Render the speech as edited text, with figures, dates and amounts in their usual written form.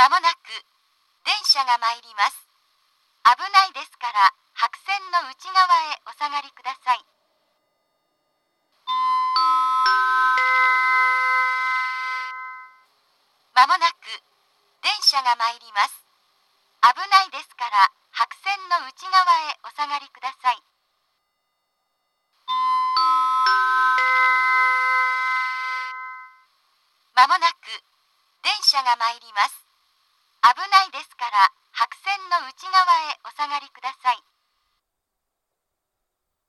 まもなく電車が参ります。危ないですから白線の内側へお下がりください。まもなく電車が参ります。危ないですから白線の内側へお下がりください。まもなく電車が参ります。危ないですから白線の内側へお下がりください。